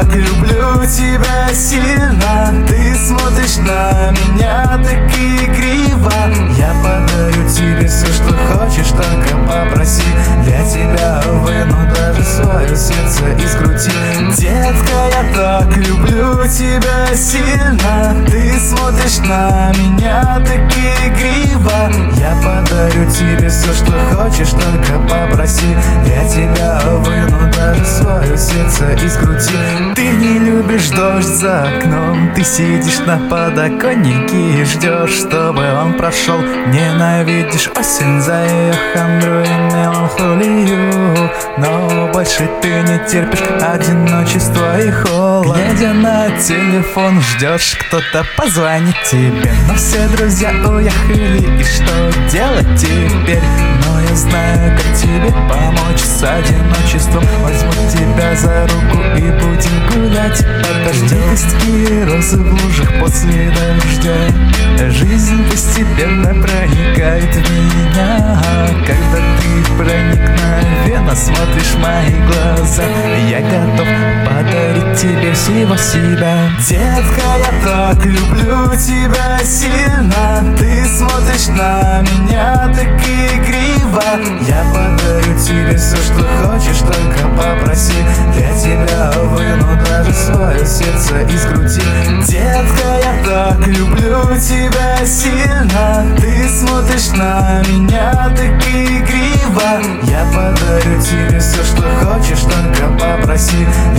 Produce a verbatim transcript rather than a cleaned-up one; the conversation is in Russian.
так люблю тебя сильно. Ты смотришь на меня так игриво. Я подарю тебе все, что хочешь, только попроси. Для тебя выну даже свое сердце из груди. Детка, я так люблю тебя сильно. Ты смотришь на меня так игриво. Я подарю тебе все, что хочешь, только попроси. Для тебя выну даже свое сердце из груди. Ты не любишь дождь за окном. Ты сидишь на подоконнике и ждешь, чтобы он прошел. Ненавидишь осень за ее хандру и меланхолию, но больше ты не терпишь одиночество и холод. Глядя на телефон, ждешь, кто-то позвонит тебе, но все друзья уехали, и что делать теперь? Но я знаю, как тебе помочь с одиночеством. Возьму тебя за руку и будем гулять. Подожди, листки розы в лужах после дождя. Жизнь постепенно проникает в меня. Когда ты проникновенно смотришь в мои глаза, я готов подарить тебе всего себя. Детка, я так люблю тебя сильно. Ты смотришь на меня так игриво. Я подарю тебе все, что хочешь, только попроси. Для тебя выну даже свое сердце из груди. Детка, я так люблю тебя сильно. Ты смотришь на меня так игриво. Я подарю тебе все, что хочешь, только попроси.